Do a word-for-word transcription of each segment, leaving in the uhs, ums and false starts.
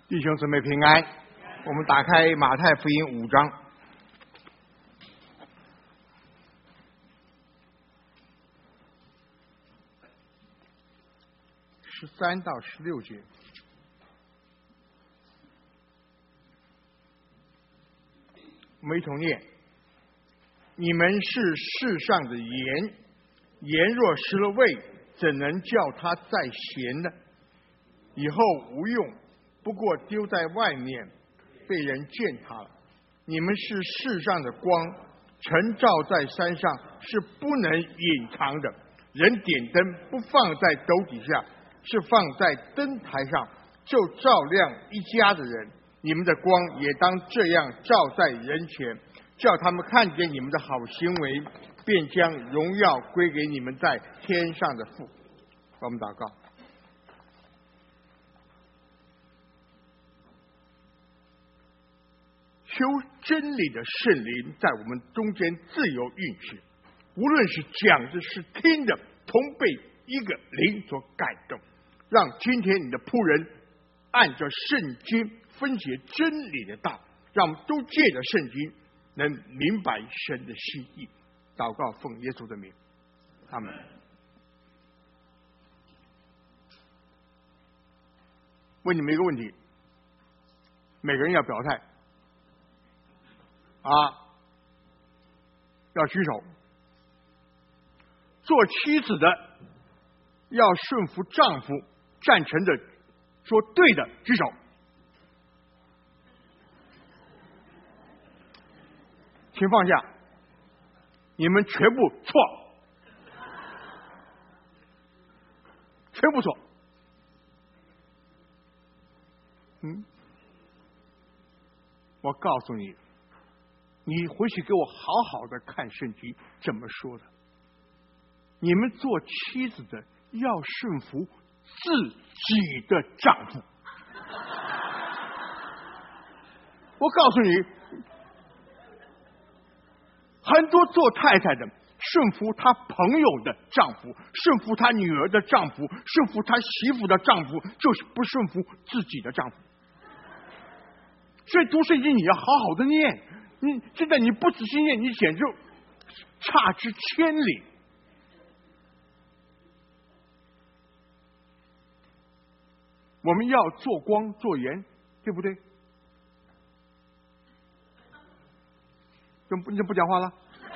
弟兄姊妹平安，我们打开马太福音五章十三到十六节。我们一同念：你们是世上的盐，盐若失了味，怎能叫它再咸呢？以后无用，不过丢在外面，被人践踏了。你们是世上的光，晨照在山上，是不能隐藏的。人点灯不放在斗底下，是放在灯台上，就照亮一家的人。你们的光也当这样照在人前，叫他们看见你们的好行为，便将荣耀归给你们在天上的父。我们祷告。求真理的圣灵在我们中间自由运行，无论是讲的是听的，同被一个灵所感动，让今天你的仆人按照圣经分解真理的道，让我们都借着圣经能明白神的心意。祷告奉耶稣的名，阿们。问你们一个问题，每个人要表态啊，要举手。做妻子的要顺服丈夫，赞成的说对的举手。请放下，你们全部错，全部错。嗯，我告诉你，你回去给我好好的看圣经怎么说的。你们做妻子的要顺服自己的丈夫。我告诉你，很多做太太的顺服她朋友的丈夫，顺服她女儿的丈夫，顺服她媳妇的丈夫，就是不顺服自己的丈夫。所以读圣经你要好好的念，你现在你不仔细念，你简直差之千里。我们要做光做盐，对不对？就不你就不讲话了。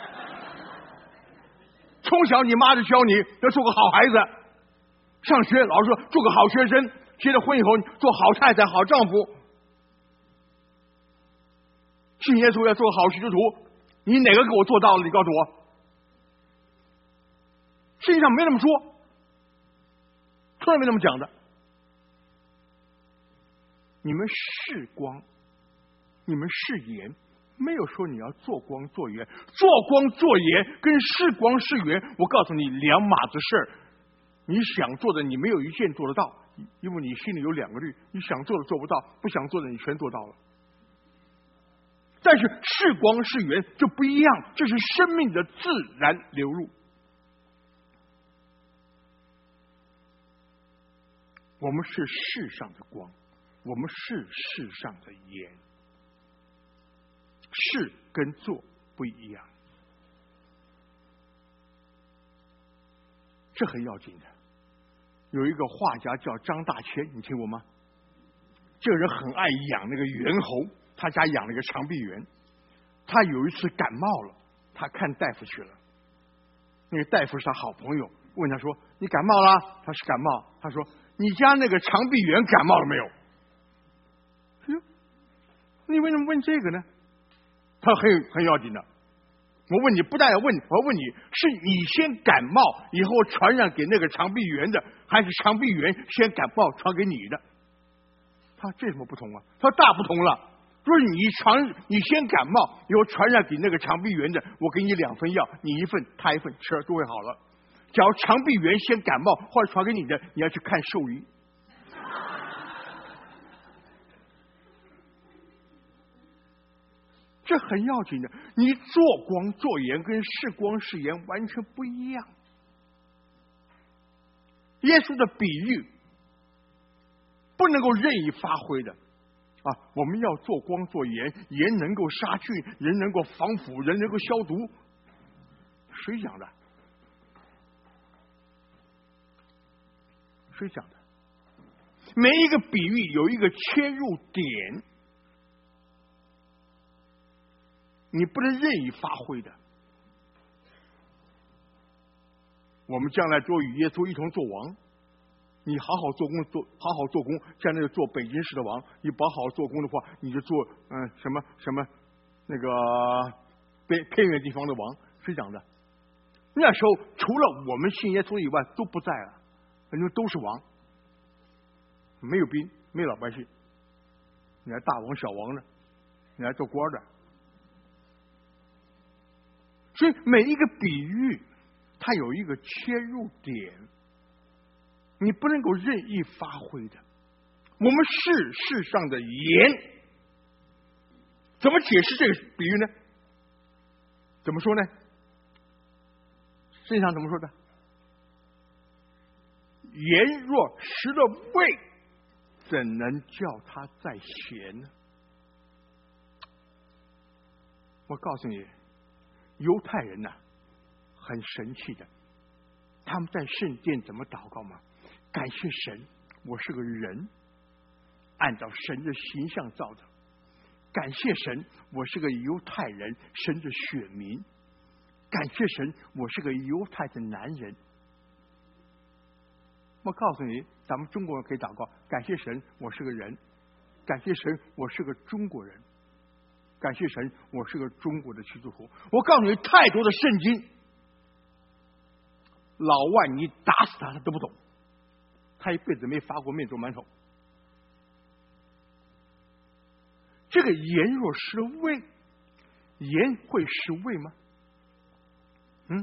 从小你妈就教你要做个好孩子，上学老师说做个好学生，结了婚以后做好太太好丈夫，信耶稣要做个好基督徒，你哪个给我做到了？你告诉我。圣经上没那么说，从来没那么讲的。你们是光，你们是盐，没有说你要做光做盐。做光做盐跟是光是盐，我告诉你两码子事儿。你想做的你没有一件做得到，因为你心里有两个律，你想做的做不到，不想做的你全做到了。但是是光是盐就不一样，这是生命的自然流入。我们是世上的光，我们是世上的盐，是跟做不一样，这很要紧的。有一个画家叫张大千，你听过吗？这个人很爱养那个猿猴，他家养了一个长臂猿。他有一次感冒了，他看大夫去了，那个大夫是他好朋友，问他说：“你感冒了？”他是感冒。他说：“你家那个长臂猿感冒了没有？”你为什么问这个呢？他很很要紧的。我问你，不但要问你，我要问你，是你先感冒以后传染给那个长臂猿的，还是长臂猿先感冒传给你的？他这有什么不同啊？他大不同了。若是你传你先感冒以后传染给那个长臂猿的，我给你两份药，你一份他一份，吃了都会好了。假如长臂猿先感冒或者传给你的，你要去看兽医。这很要紧的。你做光做盐跟是光是盐完全不一样。耶稣的比喻不能够任意发挥的， 啊，我们要做光做盐，盐能够杀菌，人能够防腐，人能够消毒。谁讲的？谁讲的？每一个比喻有一个切入点，你不能任意发挥的。我们将来做与耶稣一同做王，你好好做工，做好好做工，将来做北京市的王。你不好好做工的话，你就做嗯什么什么那个偏偏远地方的王。谁讲的？那时候除了我们信耶稣以外都不在了，因为都是王，没有兵，没有老百姓，你还大王小王呢，你还做官的。所以每一个比喻它有一个切入点，你不能够任意发挥的。我们是世上的盐，怎么解释这个比喻呢？怎么说呢？圣经上怎么说的？盐若失了味，怎能叫它再咸呢？我告诉你，犹太人呐、啊，很神奇的。他们在圣殿怎么祷告吗？感谢神，我是个人，按照神的形象造的。感谢神，我是个犹太人，神的选民。感谢神，我是个犹太的男人。我告诉你，咱们中国人可以祷告，感谢神，我是个人；感谢神，我是个中国人；感谢神，我是个中国的基督徒。我告诉你，太多的圣经，老外你打死他他都不懂，他一辈子没发过面做馒头。这个盐若失了味，盐会失味吗？嗯，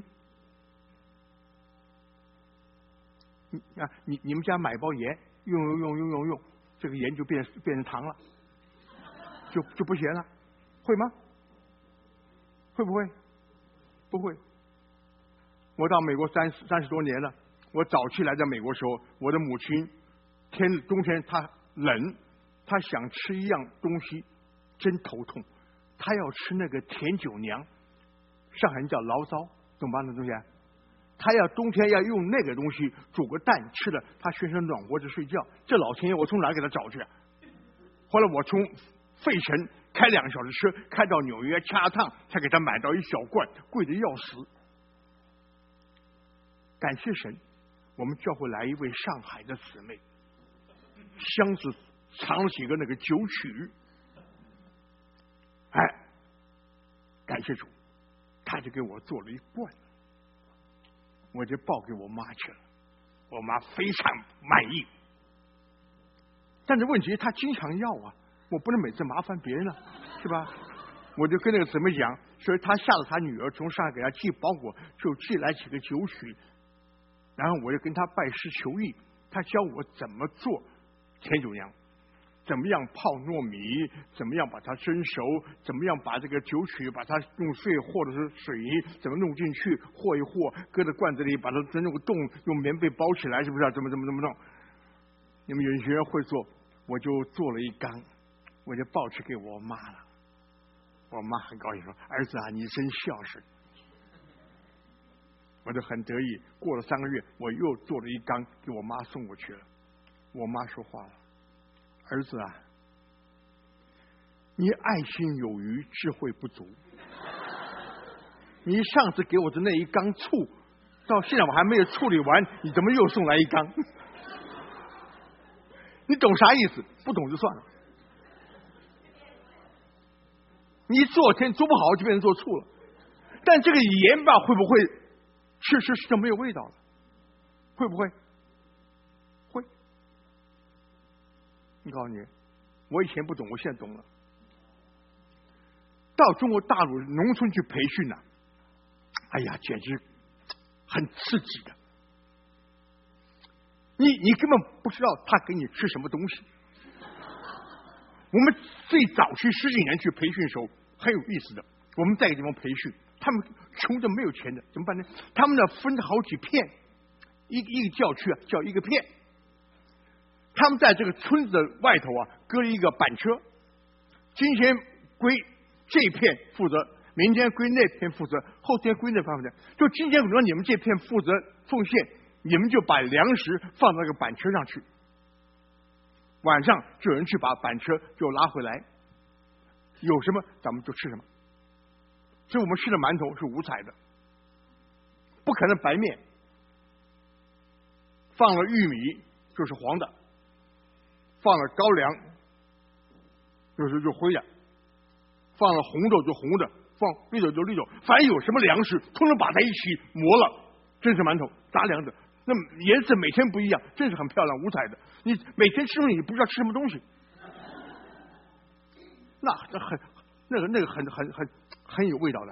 你啊，你你们家买包盐，用用用用用用，这个盐就变变成糖了，就就不咸了，会吗？会不会？不会。我到美国三十三十多年了，我早期来到美国时候，我的母亲天冬天她冷，她想吃一样东西，真头痛，她要吃那个甜酒娘，上海人叫醪糟。懂吧？那东西，他要冬天要用那个东西煮个蛋吃了，他全身暖和着睡觉。这老天爷，我从哪给他找去？后来我从费城开两个小时车，开到纽约恰趟，才给他买到一小罐，贵的要死。感谢神，我们教会来一位上海的姊妹，箱子藏了几个那个酒曲，哎，感谢主。他就给我做了一罐，我就抱给我妈去了，我妈非常满意。但是问题他经常要啊，我不能每次麻烦别人了，是吧？我就跟那个姊妹讲，所以他下了他女儿从上海给他寄包裹，就寄来几个酒曲，然后我就跟他拜师求艺，他教我怎么做甜酒酿。怎么样泡糯米？怎么样把它蒸熟？怎么样把这个酒曲把它用水或者是水怎么弄进去和一和，搁在罐子里，把它真弄个洞，用棉被包起来，是不是？怎么怎么怎么弄？你们有些人会做，我就做了一缸，我就抱去给我妈了。我妈很高兴说：“儿子啊，你真孝顺。”我就很得意。过了三个月，我又做了一缸给我妈送过去了。我妈说话了。儿子啊，你爱心有余，智慧不足。你上次给我的那一缸醋，到现在我还没有处理完，你怎么又送来一缸？你懂啥意思？不懂就算了。你做天做不好就变成做醋了。但这个盐吧，会不会吃吃吃就没有味道了？会不会？我告诉你，我以前不懂，我现在懂了。到中国大陆农村去培训呐、啊，哎呀，简直很刺激的。你你根本不知道他给你吃什么东西。我们最早期十几年去培训的时候很有意思的，我们在一个地方培训，他们穷的没有钱的，怎么办呢？他们呢分好几片，一一个教区啊叫一个片。 他们在这个村子的外头啊，搁了一个板车，今天归这片负责，明天归那片负责，后天归那片负责。就今天，比如说你们这片负责奉献，你们就把粮食放到那个板车上去，晚上就有人去把板车就拉回来，有什么咱们就吃什么。所以我们吃的馒头是五彩的，不可能白面，放了玉米就是黄的，放了高粱就是就灰的，放了红豆就红的，放绿豆就绿豆，反正有什么粮食，通通把它一起磨了，真是馒头杂粮的。那颜色每天不一样，真是很漂亮，五彩的。你每天吃东西，你不知道吃什么东西，那这很那个那个很很很很有味道的。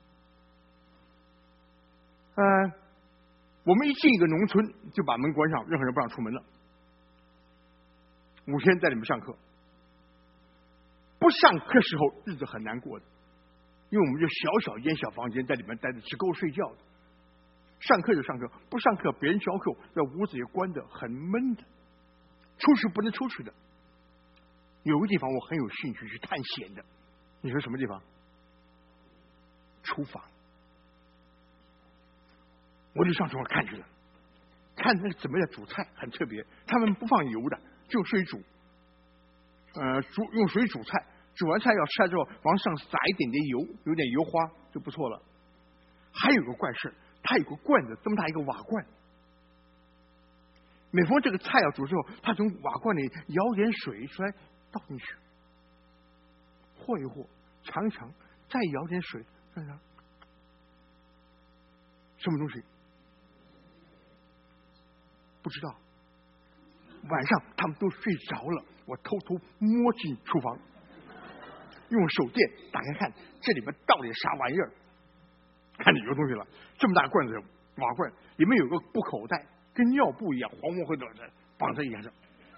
嗯、呃，我们一进一个农村，就把门关上，任何人不让出门了。五天在里面上课，不上课时候日子很难过的，因为我们就小小一间小房间，在里面待着只够睡觉的。上课就上课，不上课别人教课，那屋子也关得很闷的，出去不能出去的。有个地方我很有兴趣去探险的，你说什么地方？厨房。我就上厨房看去了，看那个怎么样煮菜，很特别。他们不放油的，就水煮，呃，煮用水煮菜，煮完菜要吃了之后，往上撒一点点油，有点油花就不错了。还有个怪事，它有个罐子，这么大一个瓦罐。每逢这个菜要煮之后，他从瓦罐里舀点水出来倒进去，和一和，尝一尝，再舀点水，看看什么东西。不知道，晚上他们都睡着了，我偷偷摸进厨房，用手电打开看，这里面到底啥玩意儿？看见有东西了，这么大罐子瓦罐，里面有个布口袋，跟尿布一样，黄黄灰的绑在眼上。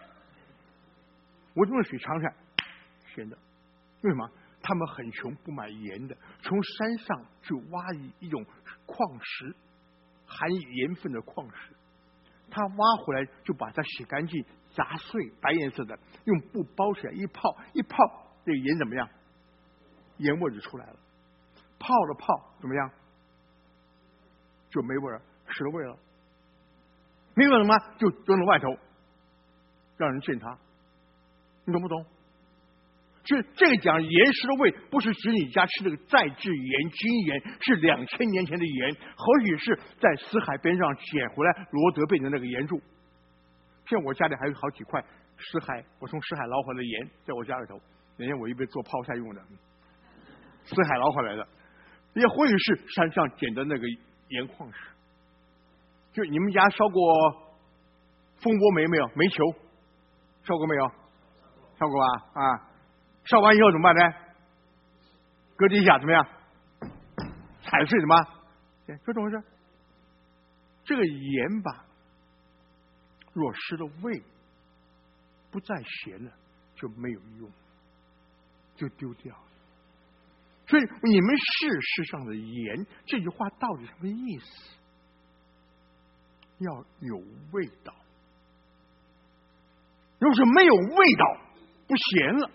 我用水尝尝，咸的。为什么？他们很穷，不买盐的，从山上去挖一一种矿石，含盐分的矿石。他挖回来就把它洗干净，砸碎，白颜色的，用布包起来一泡，一泡这个盐怎么样？盐味就出来了。泡了泡怎么样？就没味儿，失了味了。没味了吗？就扔到外头，让人践踏。你懂不懂？就这个讲盐失了味，不是指你家吃这个再制盐、精盐，是两千年前的盐，或许是在死海边上捡回来罗德贝的那个盐柱。现在我家里还有好几块死海，我从死海捞回来的盐，在我家里头。那天我一边做泡菜用的，死海捞回来的，也或许是山上捡的那个盐矿石。就你们家烧过蜂窝煤没有？煤球烧过没有？烧过吧？啊。烧完以后怎么办呢？搁地下怎么样？踩碎什么？这怎么回事？这个盐吧，若失了味，不再咸了，就没有用，就丢掉了。所以你们是世上的盐，这句话到底什么意思？要有味道。如果是没有味道，不咸了，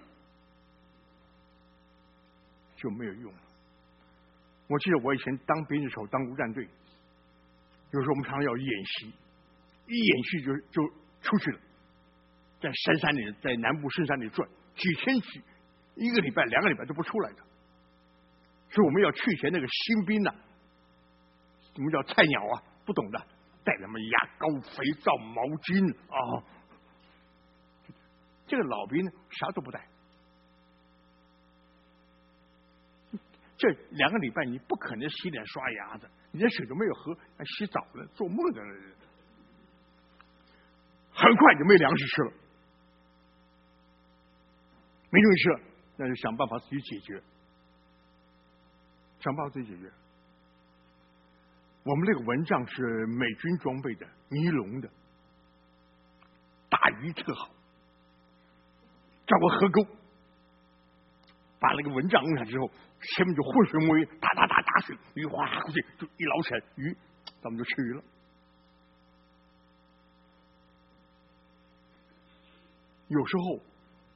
就没有用了。我记得我以前当兵的时候，当陆战队，有时候我们常常要演习，一演习就就出去了，在深山里，在南部深山里转几天几一个礼拜、两个礼拜都不出来的。所以我们要去前那个新兵呐、啊，什么叫菜鸟啊？不懂的，带什么牙膏、肥皂、毛巾啊。这个老兵呢，啥都不带。这两个礼拜你不可能洗脸刷牙的，你连水都没有喝，还洗澡呢，做梦的人。很快就没粮食吃了，没东西吃了，那就想办法自己解决，想办法自己解决。我们这个蚊帐是美军装备的，尼龙的，打鱼特好。找个河沟，把那个蚊帐弄下之后，前面就浑水摸鱼，打打打打水，鱼哗过去就一捞起来，鱼咱们就吃鱼了。 有时候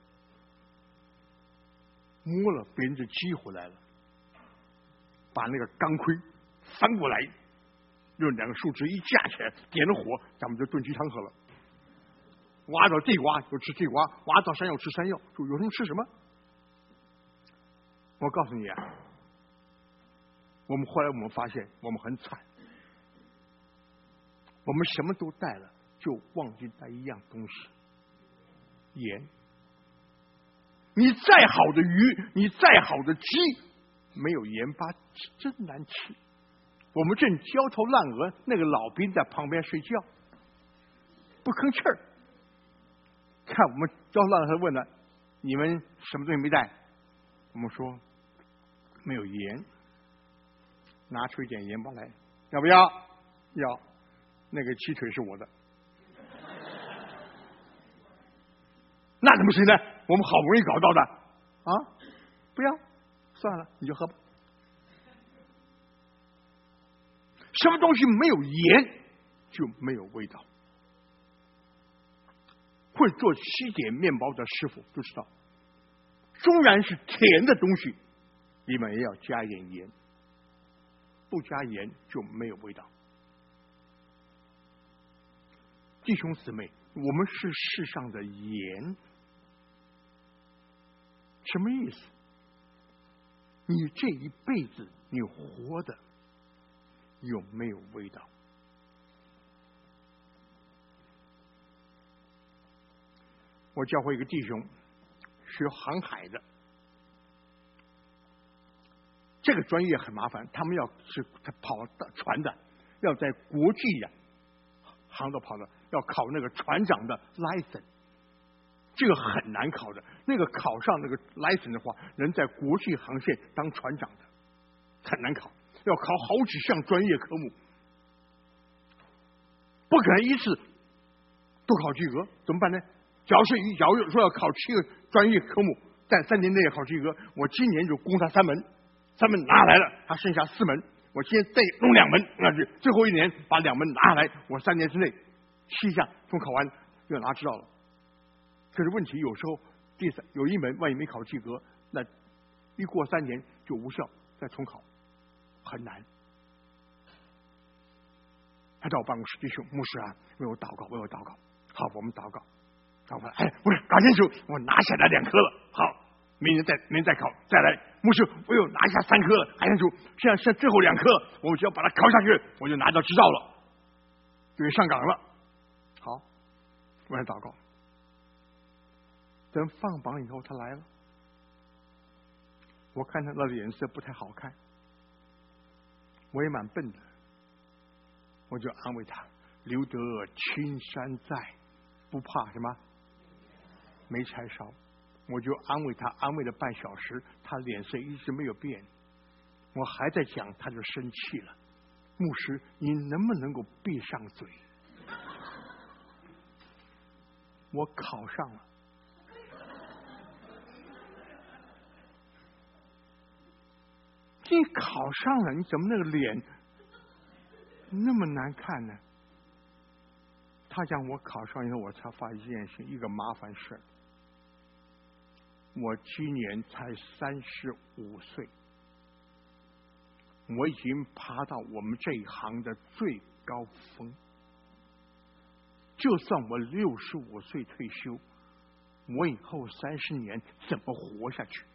摸了别人的鸡回来了，把那个钢盔翻过来，用两个树枝一架起来，点了火，咱们就炖鸡汤喝了。挖到地瓜就吃地瓜，挖到山药吃山药，就有什么吃什么。我告诉你啊，我们后来我们发现我们很惨，我们什么都带了，就忘记带一样东西——盐。你再好的鱼，你再好的鸡，没有盐巴真难吃。我们正焦头烂额，那个老兵在旁边睡觉，不吭气儿。看我们焦头烂额，他问了：“你们什么东西没带？”我们说：“没有盐。”拿出一点盐巴来，要不要？要。那个鸡腿是我的。那怎么行呢？我们好不容易搞到的啊！不要，算了，你就喝吧。什么东西没有盐就没有味道。会做西点面包的师傅就知道，纵然是甜的东西，里面也要加一点盐，不加盐就没有味道。弟兄姊妹，我们是世上的盐。什么意思？你这一辈子你活的有没有味道？我教会一个弟兄学航海的，这个专业很麻烦，他们要是他跑船的，要在国际呀、啊、航道跑的，要考那个船长的 license。这个很难考的，那个考上那个 license 的话，能在国际航线当船长的，很难考，要考好几项专业科目，不可能一次都考及格，怎么办呢？假如是假如说要考七个专业科目，在三年内考及格，我今年就攻他三门，三门拿来了，他剩下四门，我今天再弄两门，那就最后一年把两门拿来，我三年之内七项都考完，就拿知道了。可是问题有时候第三有一门万一没考及格，那一过三年就无效，再重考，很难。他到我办公室，弟兄牧师啊，为我祷告，为我祷告。好，我们祷告，祷告。哎，不是，搞清楚，我拿下来两科了。好，明年再明年再考，再来。牧师，我又拿下三科了，搞清楚，现在剩最后两科，我只要把它考下去，我就拿到执照了，就可以上岗了。好，我来祷告。等放榜以后，他来了，我看他的脸色不太好看，我也蛮笨的，我就安慰他：留得青山在，不怕什么没柴烧。我就安慰他，安慰了半小时，他脸色一直没有变。我还在讲，他就生气了：牧师，你能不能够闭上嘴？我考上了。你考上了，你怎么那个脸那么难看呢？他讲我考上以后，我才发现一件事，一个麻烦事。我今年才三十五岁，我已经爬到我们这一行的最高峰。就算我六十五岁退休，我以后三十年怎么活下去？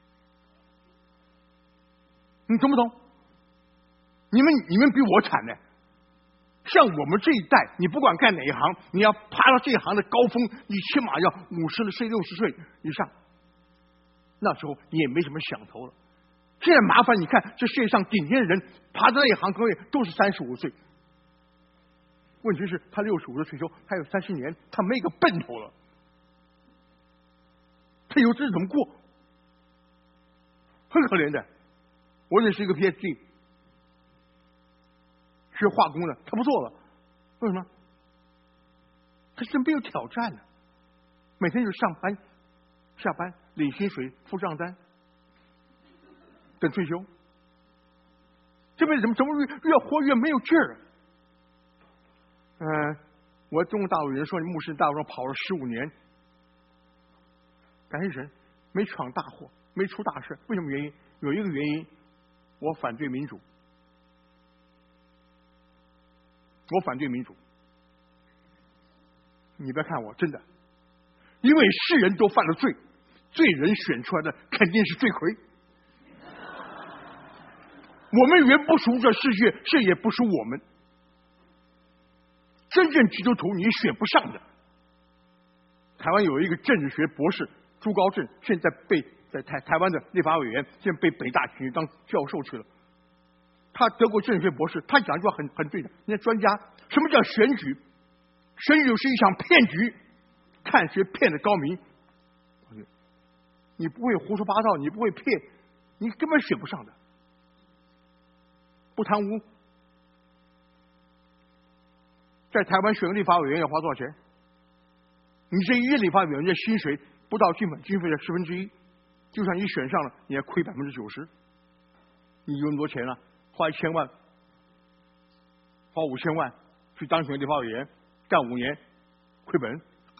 你懂不懂？你们你们比我惨呢。像我们这一代，你不管干哪一行，你要爬到这一行的高峰，你起码要五十岁、六十岁以上。那时候你也没什么想头了。现在麻烦，你看这世界上顶尖的人爬到那一行岗位都是三十五岁。问题是，他六十五岁退休，还有三十年，他没个奔头了。他以后日子怎么过？很可怜的。我认识一个 P H D 学化工的，他不做了，为什么？他是没有挑战的，每天就上班、下班，领薪水、付账单，等退休。这辈子怎么怎么越越活越没有劲儿？嗯、呃，我中国大陆人说，你牧师大陆上跑了十五年， 感谢神，没闯大祸，没出大事。为什么原因？有一个原因，我反对民主，我反对民主。你别看我，真的，因为世人都犯了罪，罪人选出来的肯定是罪魁。我们原不属这世界，这也不属我们。真正基督徒你选不上的。台湾有一个政治学博士朱高正，现在被在台台湾的立法委员，现在被北大请去当教授去了。他德国政治学博士，他讲一句话很很对的。人家专家，什么叫选举？选举是一场骗局，看谁骗得高明。你不会胡说八道，你不会骗，你根本选不上的。不贪污，在台湾选个立法委员要花多少钱？你这一任立法委员的薪水不到基本经费的十分之一，就算你选上了，你还亏百分之九十。你有那么多钱了、啊，花一千万，花五千万去当选立法委员，干五年，亏本。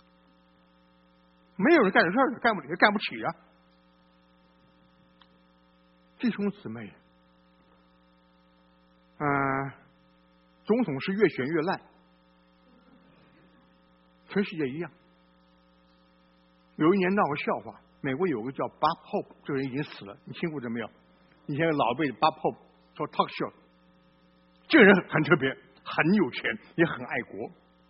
没有人干这事儿的，干不也干不起呀、啊。弟兄姊妹，嗯、呃，总统是越选越烂，全世界一样。有一年闹个笑话，美国有个叫 Bob Hope， 这个人已经死了，你听过这没有？以前老辈的 Bob Hope 说 talk show， 这个人很特别，很有钱，也很爱国。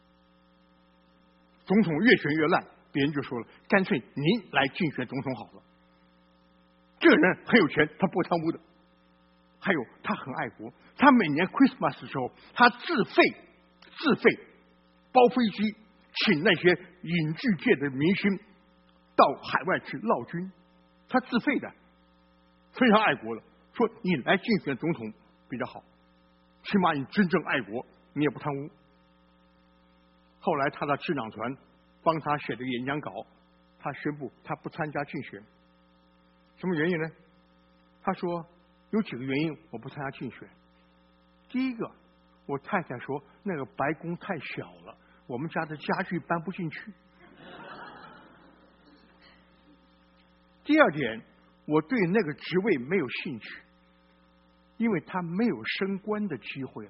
总统越选越烂，别人就说了，干脆您来竞选总统好了。这个人很有钱，他不贪污的。还有他很爱国，他每年 Christmas 的时候，他自费自费包飞机，请那些影剧界的明星到海外去闹军，他自费的，非常爱国的。说你来竞选总统比较好，起码你真正爱国，你也不贪污。后来他的智囊团帮他写的演讲稿，他宣布他不参加竞选。什么原因呢？他说有几个原因我不参加竞选。第一个，我太太说那个白宫太小了，我们家的家具搬不进去。第二点，我对那个职位没有兴趣，因为他没有升官的机会了。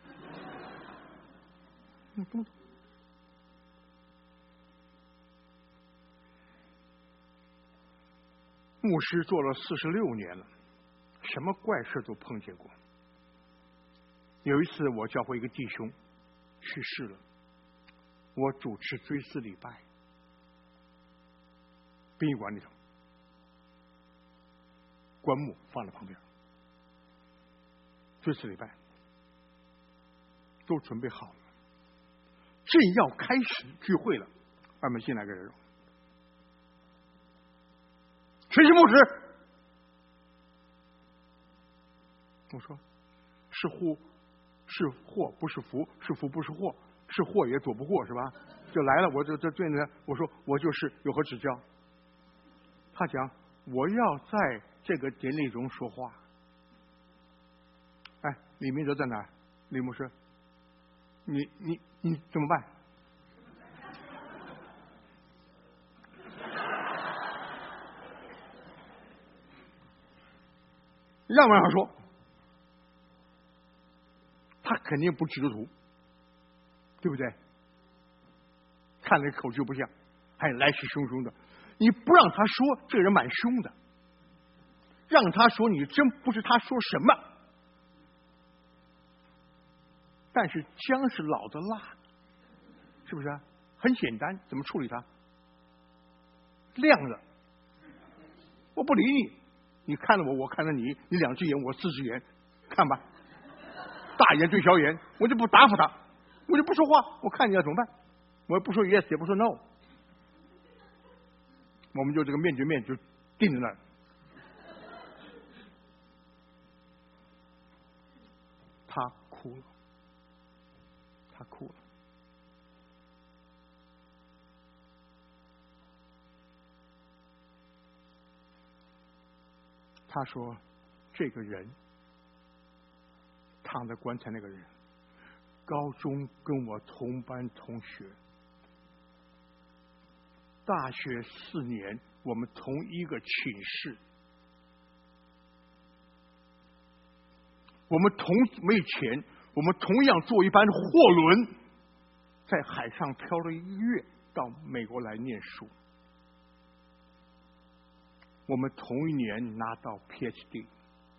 牧师做了四十六年了，什么怪事都碰见过。有一次我教会一个弟兄去世了，我主持追思礼拜，殡仪馆里头，棺木放在旁边，追思礼拜都准备好了，正要开始聚会了，外面进来个人，谁是牧师？我说是祸，是祸不是福，是福不是祸，是祸也躲不过，是吧？就来了，我就这对呢，我说我就是有何指教？他讲我要在这个典礼中说话。哎，李明哲在哪？李牧师，你你你怎么办？让不让他说？他肯定不基督徒，对不对？看那口就不像，还来势汹汹的。你不让他说，这个人蛮凶的；让他说，你真不知他说什么。但是姜是老的辣，是不是啊？很简单，怎么处理它？亮了，我不理你，你看着我，我看着你，你两只眼，我四只眼，看吧，大眼对小眼，我就不答复他，我就不说话，我看你要怎么办？我也不说 yes， 也不说 no， 我们就这个面对面就定在那儿。他哭了，他哭了。他说：“这个人躺在棺材那个人，高中跟我同班同学， 大学四年，我们同一个寝室，我们同没钱，我们同样坐一班货轮，在海上漂了一个月，到美国来念书。我们同一年拿到 P H D，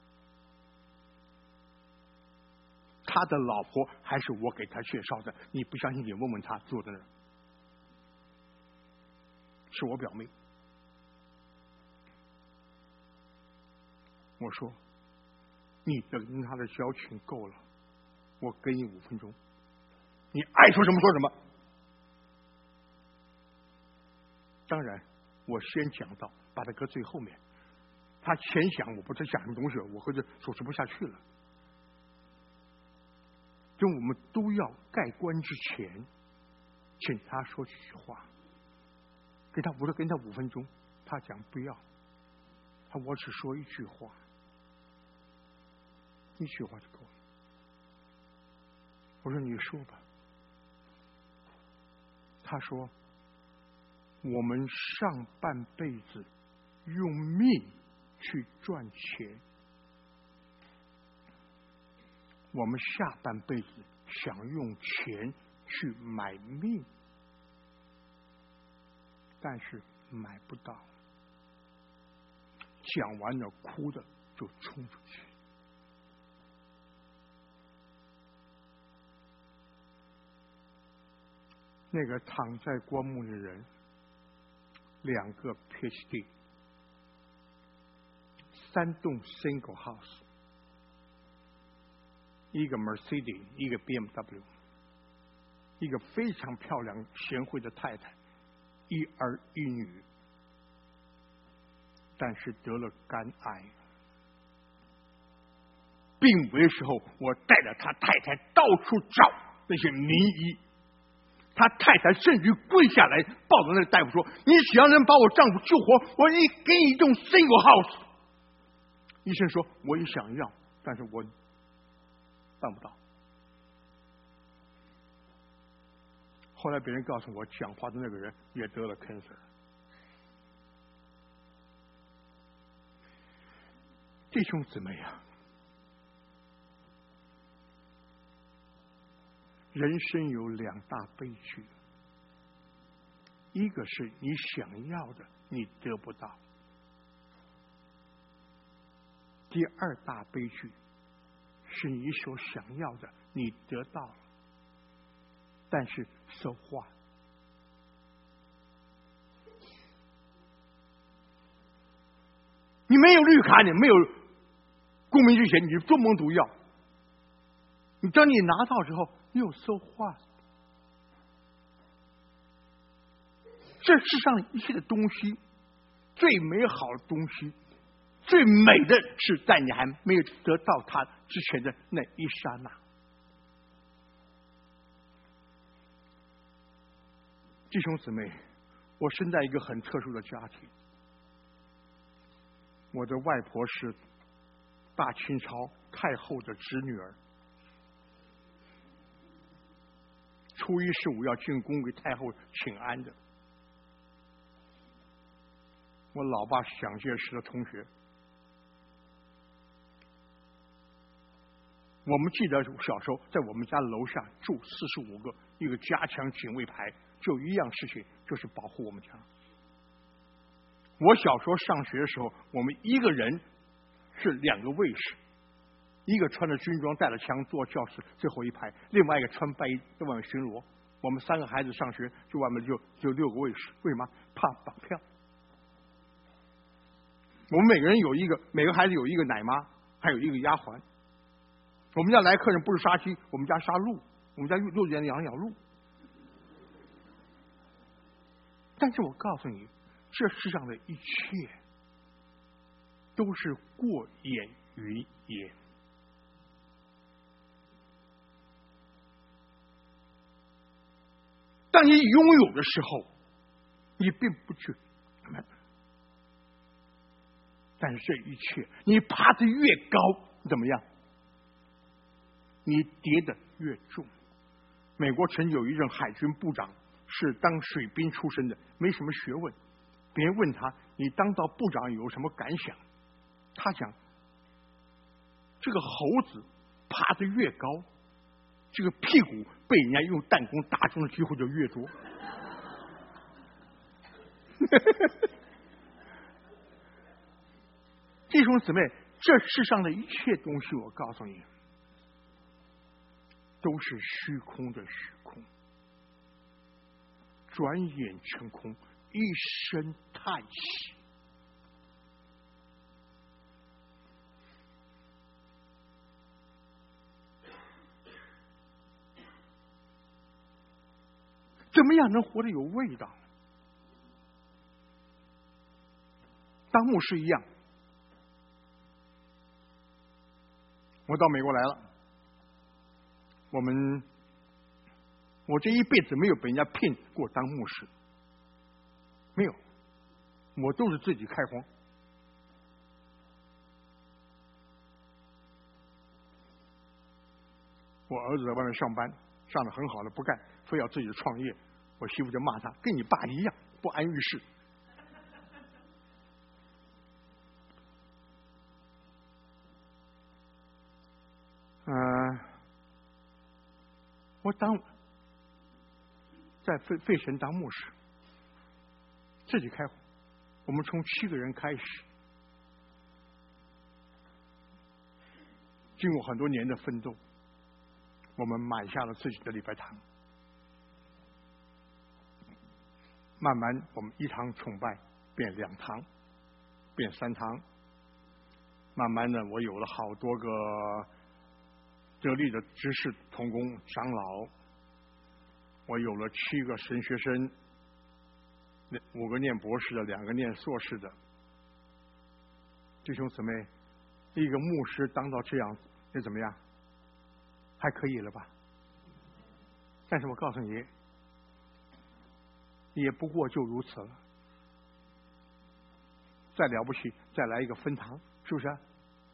他的老婆还是我给他介绍的，你不相信你问问他，坐在那儿，是我表妹。我说你的跟他的交情够了，我给你五分钟，你爱说什么说什么。当然我先讲到，把它搁最后面，他前想我不知道讲什么东西，我和这主持不下去了。就我们都要盖棺之前，请他说几句话，给他我说给他五分钟，他讲不要，他我只说一句话，一句话就够了。我说你说吧。他说我们上半辈子用命去赚钱，我们下半辈子想用钱去买命，但是买不到。讲完了，哭的就冲出去。那个躺在棺木的人，两个 P H D， 三栋 single house， 一个 Mercedes， 一个 B M W， 一个非常漂亮贤惠的太太，一儿一女，但是得了肝癌。病危的时候，我带着他太太到处找那些名医，他太太甚至跪下来抱着那个大夫说：“你只要能把我丈夫救活，我一给你一栋 single house。”医生说：“我也想要，但是我办不到。”后来别人告诉我，讲话的那个人也得了 cancer。弟兄姊妹啊，人生有两大悲剧，一个是你想要的你得不到，第二大悲剧是你所想要的你得到了，但是so what？你没有绿卡，你没有公民之前，你是中蒙毒药。你当你拿到之后，又so what？这世上一切的东西，最美好的东西，最美的是在你还没有得到它之前的那一刹那。弟兄姊妹，我生在一个很特殊的家庭。我的外婆是大清朝太后的侄女儿，初一十五要进宫给太后请安的。我老爸是蒋介石的同学，我们记得小时候在我们家楼下住四十五个，一个加强警卫排，就一样事情，就是保护我们家。我小时候上学的时候，我们一个人是两个卫士，一个穿着军装带着枪坐教室最后一排，另外一个穿白衣在外面巡逻。我们三个孩子上学，就外面就就六个卫士，为什么？怕绑票。我们每个人有一个，每个孩子有一个奶妈，还有一个丫鬟。我们家来客人不是杀鸡，我们家杀鹿，我们家幼稚园养养鹿。但是我告诉你，这世上的一切都是过眼云烟。当你拥有的时候，你并不去，但是这一切，你爬得越高，怎么样？你跌得越重。美国曾有一任海军部长是当水兵出身的，没什么学问。别人问他：“你当到部长有什么感想？”他讲：“这个猴子爬得越高，这个屁股被人家用弹弓打中的机会就越多。”弟兄姊妹，这世上的一切东西，我告诉你，都是虚空的虚空，转眼成空，一声叹息。怎么样能活得有味道？当牧师一样，我到美国来了，我们我这一辈子没有被人家骗过当牧师，没有，我都是自己开荒。我儿子在外面上班，上的很好的不干，非要自己创业，我媳妇就骂他，跟你爸一样不安于世。嗯、呃，我当在费费城当牧师，自己开荒，我们从七个人开始，经过很多年的奋斗，我们买下了自己的礼拜堂。慢慢，我们一堂崇拜变两堂，变三堂。慢慢的，我有了好多个得力的执事同工长老，我有了七个神学生，五个念博士的，两个念硕士的。弟兄姊妹，一个牧师当到这样，那怎么样？还可以了吧？但是我告诉你，也不过就如此了。再了不起，再来一个分堂，是不是、啊？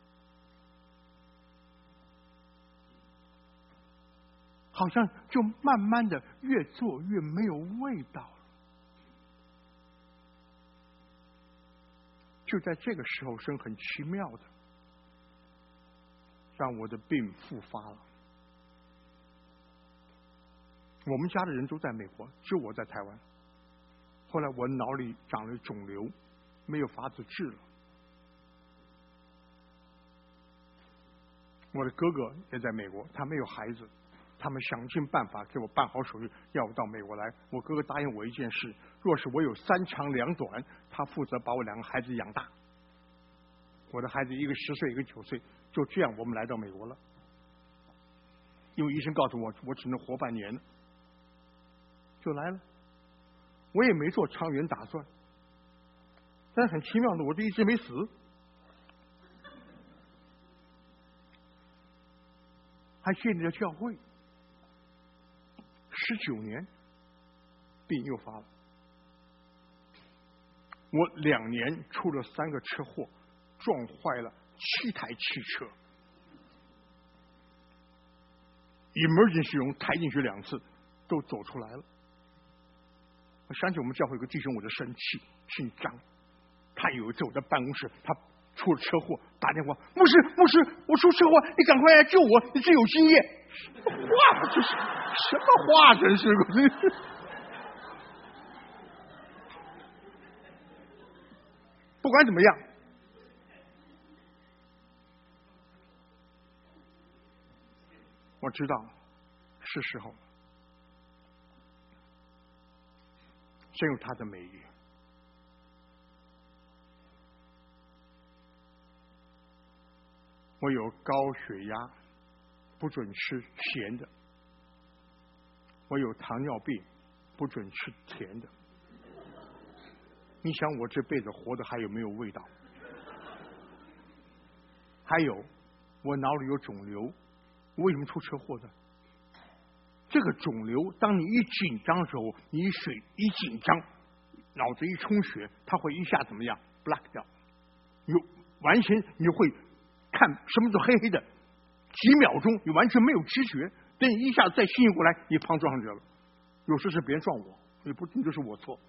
好像就慢慢的越做越没有味道了。就在这个时候，神很奇妙的让我的病复发了。我们家的人都在美国，只有我在台湾。后来我脑里长了肿瘤，没有法子治了。我的哥哥也在美国，他没有孩子，他们想尽办法给我办好手续，要我到美国来。我哥哥答应我一件事，若是我有三长两短，他负责把我两个孩子养大。我的孩子一个十岁，一个九岁，就这样我们来到美国了。因为医生告诉我，我只能活半年，就来了。我也没做长远打算，但是很奇妙的，我就一直没死，还建立了教会。十九年，病又发了。我两年出了三个车祸，撞坏了七台汽车。emergency room抬进去两次，都走出来了。我想起我们教会有个弟兄，我就生气，姓张。他有一次我在办公室，他出了车祸，打电话，牧师，牧师，我出车祸，你赶快来救我，你最有经验。什么话？这是什么话？真是个。不管怎么样，我知道是时候了。真有他的美意。我有高血压，不准吃咸的；我有糖尿病，不准吃甜的。你想我这辈子活得还有没有味道？还有，我脑里有肿瘤，我为什么出车祸的？这个肿瘤，当你一紧张的时候，你水一紧张，脑子一充血，它会一下怎么样 ？black 掉，你完全你会看什么都黑黑的，几秒钟你完全没有知觉，等你一下子再醒过来，你碰撞上去了。有时是别人撞我， 你不听就是我错。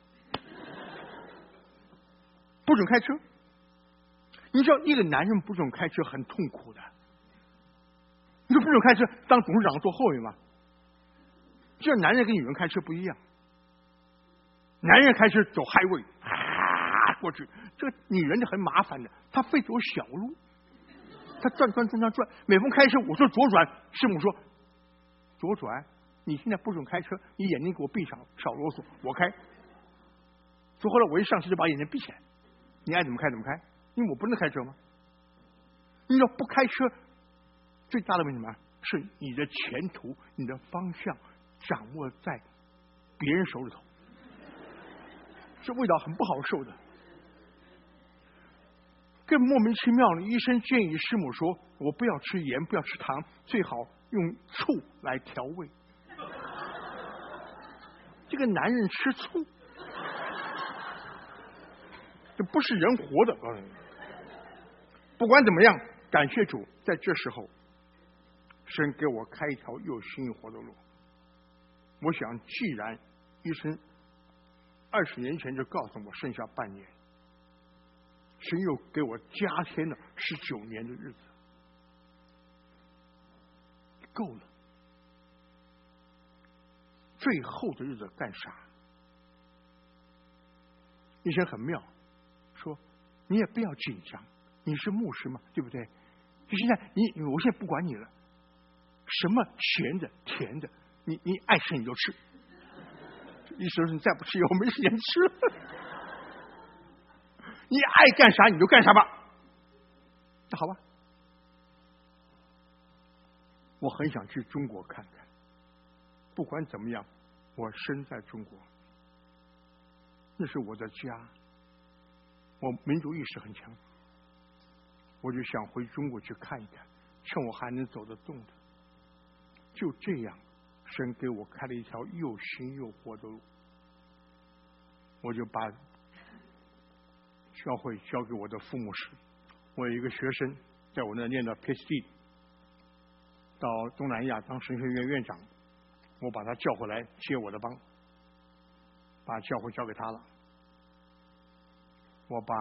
不准开车，你知道一个男人不准开车很痛苦的。你说不准开车，当董事长坐后面吗？这男人跟女人开车不一样，男人开车走highway啊过去，这个女人就很麻烦的，她非走小路，她转转转转转，每逢开车我说左转，师母说左转，你现在不准开车，你眼睛给我闭上，少啰嗦，我开。所以后来我一上车就把眼睛闭起来，你爱怎么开怎么开，因为我不能开车吗？你要不开车，最大的问题什么？是你的前途、你的方向掌握在别人手里头，这味道很不好受的。更莫名其妙的，医生建议师母说：“我不要吃盐，不要吃糖，最好用醋来调味。”这个男人吃醋，这不是人活的。不管怎么样，感谢主，在这时候，神给我开一条又新又活的路。我想，既然医生二十年前就告诉我剩下半年，神又给我加添了十九年的日子，够了。最后的日子干啥？医生很妙，说你也不要紧张，你是牧师嘛，对不对？就现在你，我现在不管你了，什么咸的、甜的，你你爱吃你就吃。医生说你再不吃以后没时间吃了。你爱干啥你就干啥吧。那好吧，我很想去中国看看。不管怎么样，我生在中国，那是我的家，我民族意识很强，我就想回中国去看一看，趁我还能走得动的。就这样，神给我开了一条又新又活的路，我就把教会交给我的副牧师。我有一个学生在我那念到 P H D， 到东南亚当神学院院长，我把他叫回来接我的帮，把教会交给他了。我把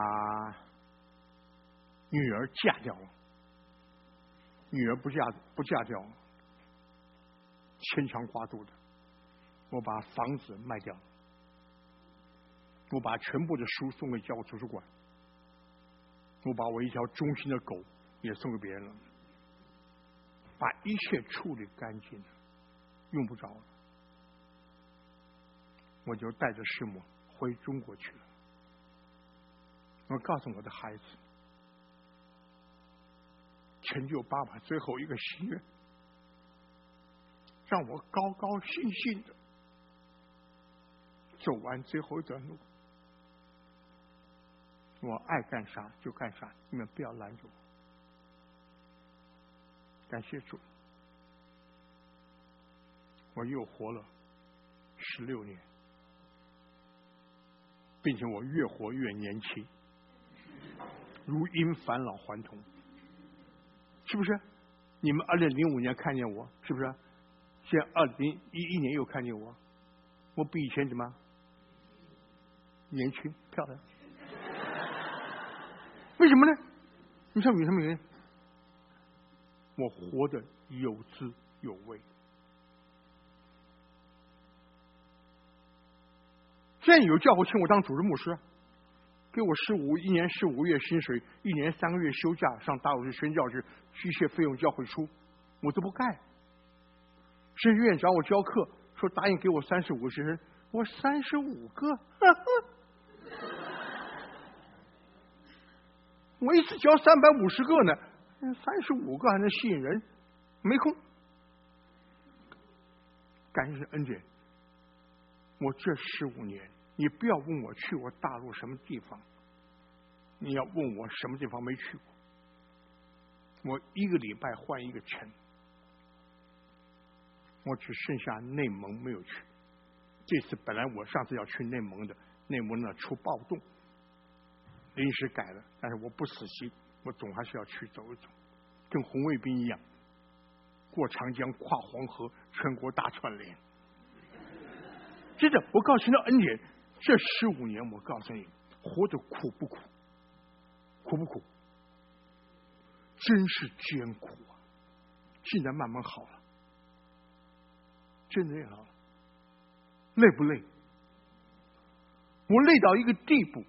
女儿嫁掉了，女儿不嫁不嫁掉，牵肠挂肚的。我把房子卖掉了，我把全部的书送给教会图书馆，我把我一条忠心的狗也送给别人了，把一切处理干净了，用不着了，我就带着师母回中国去了。我告诉我的孩子，成就爸爸最后一个心愿，让我高高兴兴的走完最后一段路。我爱干啥就干啥，你们不要拦着我。感谢主，我又活了十六年，并且我越活越年轻，如因返老还童，是不是？你们二零零五年看见我，是不是？现在二零一一年又看见我，我比以前怎么年轻漂亮？为什么呢？你知道有什么原因？我活得有滋有味。现在有教会请我当主任牧师，给我十五一年十五个月薪水，一年三个月休假，上大陆去宣教去，机械费用教会出，我都不干。神学院找我教课，说答应给我三十五个学生，我三十五个，呵呵我一次教三百五十个呢，三十五个还能吸引人，没空。感谢神恩典，我这十五年，你不要问我去过大陆什么地方，你要问我什么地方没去过。我一个礼拜换一个城，我只剩下内蒙没有去。这次本来我上次要去内蒙的，内蒙呢出暴动，临时改了，但是我不死心，我总还是要去走一走，跟红卫兵一样，过长江、跨黄河，全国大串联。 接着我告诉你恩典，这十五年我告诉你，活得苦不苦？苦不苦？真是艰苦啊！现在慢慢好了，真的好了。累不累？我累到一个地步，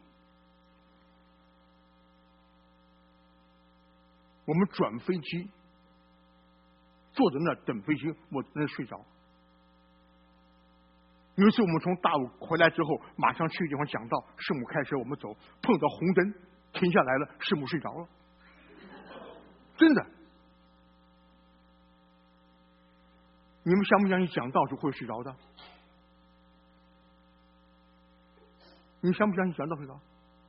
我们转飞机，坐在那儿等飞机，我在那睡着。有一次我们从大陆回来之后，马上去地方讲道，师母开车我们走，碰到红灯停下来了，师母睡着了，真的。你们相不相信讲道就会睡着的？你相不相信讲道睡着？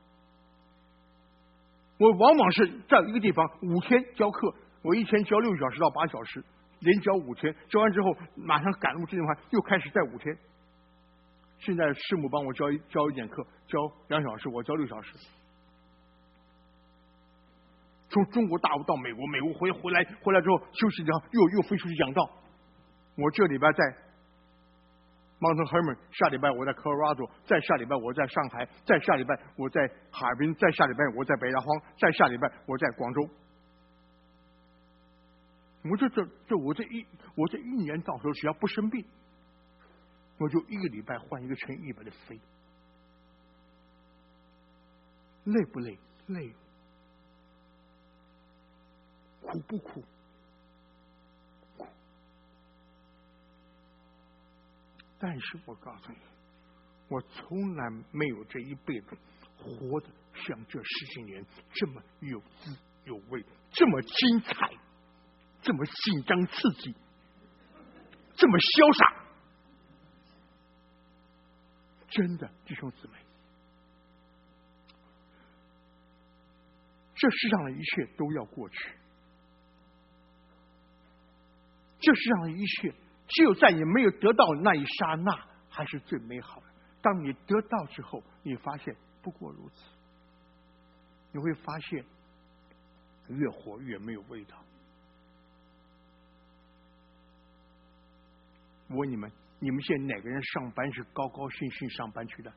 我往往是在一个地方五天教课，我一天教六小时到八小时，连教五天，教完之后马上赶路这地方又开始再五天。现在师母帮我教一教一点课，教两小时，我教六小时。从中国大陆到美国，美国回回来回来之后休息掉，又又飞出去讲道。我这礼拜在 Mount Hermon， 下礼拜我在 Colorado， 再下礼拜我在上海，再下礼拜我在哈尔滨，再下礼拜我在北大荒，再下礼拜我在广州。我这这这我这一我这一年到时候只要不生病，我就一个礼拜换一个乘一百的飞。累不累？累。苦不苦？苦。但是我告诉你，我从来没有这一辈子活得像这十几年这么有滋有味，这么精彩，这么紧张刺激，这么潇洒。真的，弟兄姊妹，这世上的一切都要过去，这世上的一切只有在你没有得到那一刹那还是最美好的。当你得到之后，你发现不过如此，你会发现越活越没有味道。我问你们，你们现在哪个人上班是高高兴兴上班去的？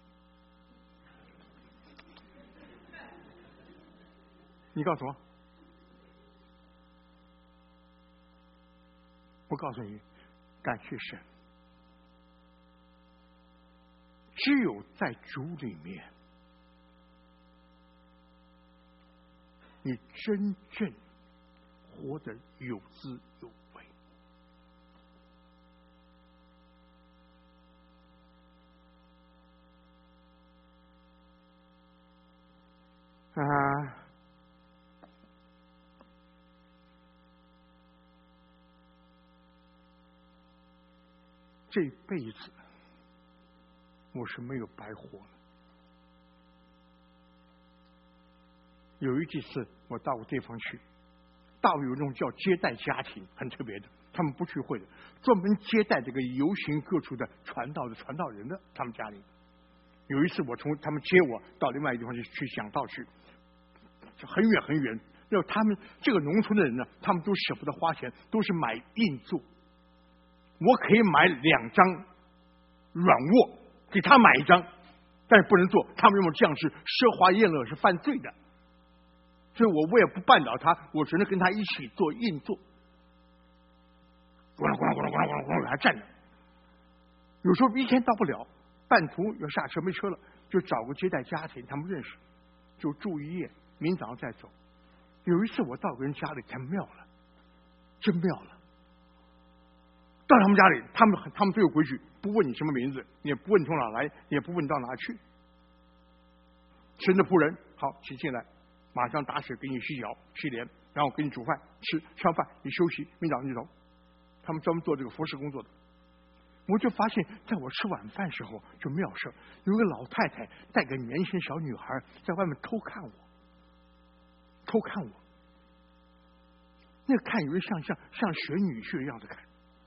你告诉我，我告诉你，感谢神，只有在主里面，你真正活得有滋有味。啊，这辈子我是没有白活的。有一几次我到个地方去，大陆有那种叫接待家庭，很特别的，他们不聚会的，专门接待这个游行各处的传道的传道人的，他们家里。有一次我从他们接我到另外一个地方去去讲道去，很远很远。然后他们这个农村的人呢，他们都舍不得花钱，都是买硬座。我可以买两张软卧，给他买一张，但是不能坐。他们认为这样是奢华宴乐，是犯罪的。所以我我也不绊倒他，我只能跟他一起坐硬座，咣啷咣啷咣啷咣啷咣啷还站着。有时候一天到不了，半途要下车没车了，就找个接待家庭，他们认识，就住一夜，明早上再走。有一次我到个人家里，太妙了，真妙了。到他们家里，他们他们都有规矩，不问你什么名字，也不问从哪来，也不问到哪去。神的仆人，好，请进来，马上打水给你洗脚洗脸，然后给你煮饭吃，吃完饭你休息，明早上就走。他们专门做这个服侍工作的。我就发现，在我吃晚饭时候就妙事，有个老太太带个年轻小女孩在外面偷看我，偷看我，那个看有点像像像学女婿的样子看。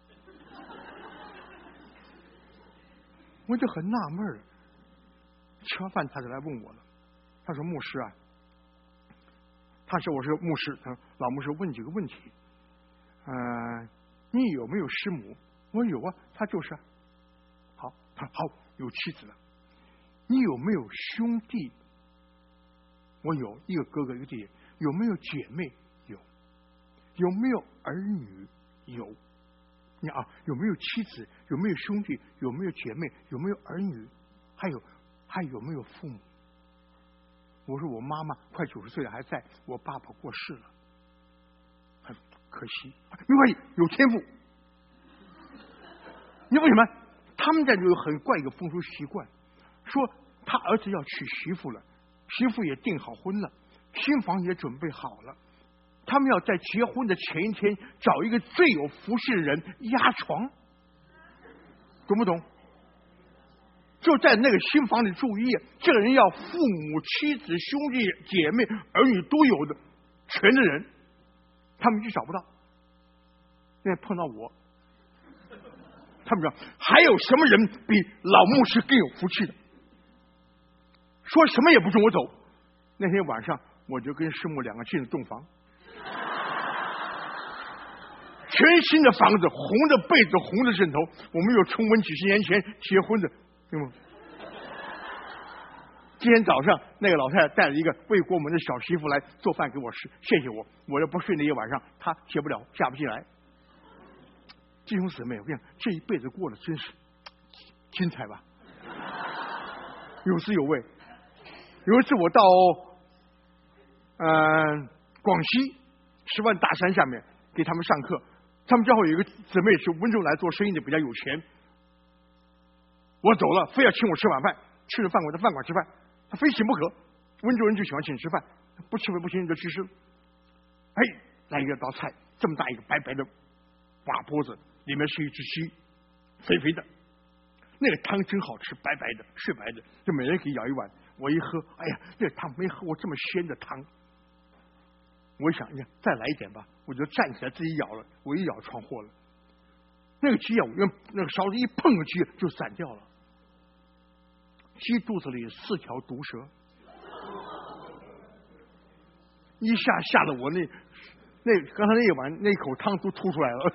我就很纳闷了，吃完饭他就来问我了，他说：“牧师啊，他说我是牧师，他说老牧师问几个问题，呃，你有没有师母？”我说有啊，他就是啊。好，他好，有妻子了，你有没有兄弟？我有一个哥哥，一个弟弟。有没有姐妹？有。有没有儿女？有。你啊，有没有妻子？有没有兄弟？有没有姐妹？有没有儿女？还有，还有没有父母？我说我妈妈快九十岁了还在，我爸爸过世了，很可惜。没关系，有天赋。你为什么？他们家就有很怪一个风俗习惯，说他儿子要娶媳妇了，媳妇也订好婚了，新房也准备好了，他们要在结婚的前一天找一个最有服饰的人压床，懂不懂？就在那个新房里住一夜，这个人要父母、妻子、兄弟、姐妹、儿女都有的全的人，他们就找不到。那碰到我，他们说还有什么人比老牧师更有福气的？说什么也不准我走。那天晚上我就跟师母两个进了洞房，全新的房子，红的被子，红的枕头，我们又重温几十年前结婚的。今天早上那个老太太带了一个未过门的小媳妇来做饭给我吃，谢谢我，我要不睡那一晚上，她结不了，下不进来。弟兄姊妹，我跟你讲，这一辈子过得真是精彩吧，有滋有味。有一次我到嗯、呃、广西十万大山下面给他们上课，他们教会有一个姊妹是温州来做生意的，比较有钱。我走了，非要请我吃晚饭，去了饭馆，在饭馆吃饭，他非请不可。温州人就喜欢请吃饭，不吃饭不行你就去吃。哎，来一个道菜，这么大一个白白的瓦钵子，里面是一只鸡，肥肥的，那个汤真好吃，白白的，是白的，就每人可以舀一碗。我一喝，哎呀，这汤没喝过这么鲜的汤。我一想，你看再来一点吧，我就站起来自己舀了。我一舀闯祸了，那个鸡啊，我用那个勺子一碰个鸡就散掉了。鸡肚子里四条毒蛇，一下吓得我那那刚才那一碗那口汤都吐出来了。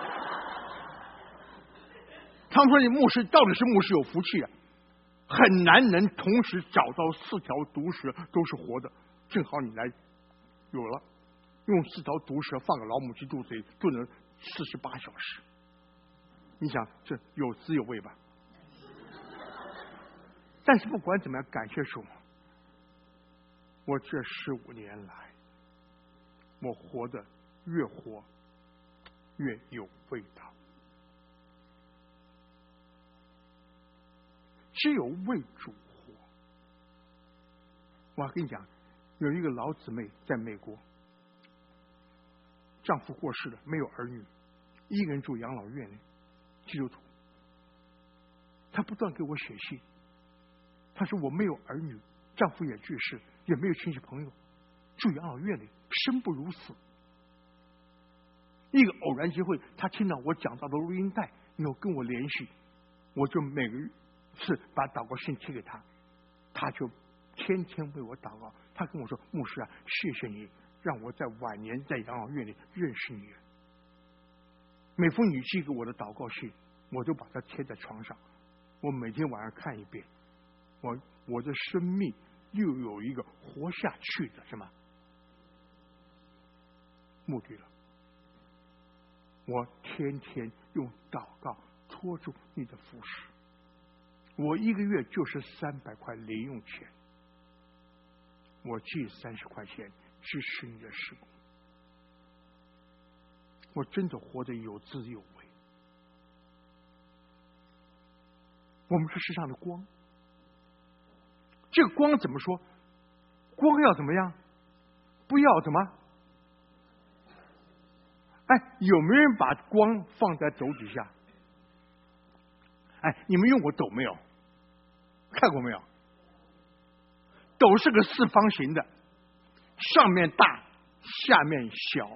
他们说你牧师到底是牧师有福气啊，很难能同时找到四条毒蛇都是活的，正好你来有了，用四条毒蛇放个老母鸡肚子里炖了四十八小时，你想这有滋有味吧？但是不管怎么样，感谢主，我这十五年来，我活得越活越有味道。只有为主活。我还跟你讲，有一个老姊妹在美国，丈夫过世了，没有儿女，一个人住养老院里，基督徒。她不断给我写信，她说我没有儿女，丈夫也去世，也没有亲戚朋友，住养老院里，生不如死。一个偶然机会，她听到我讲到的录音带，以后跟我联系，我就每个次把祷告信贴给她，她就天天为我祷告。她跟我说：“牧师啊，谢谢你让我在晚年在养老院里认识你。”每封你寄给我的祷告信，我都把它贴在床上，我每天晚上看一遍，我我的生命又有一个活下去的什么目的了。我天天用祷告拖住你的服侍，我一个月就是三百块零用钱，我寄三十块钱支持你的事工，我真的活得有滋有味。我们是世上的光，这个光怎么说？光要怎么样？不要怎么？哎，有没有人把光放在斗底下？哎，你们用过斗没有？看过没有？斗是个四方形的，上面大，下面小。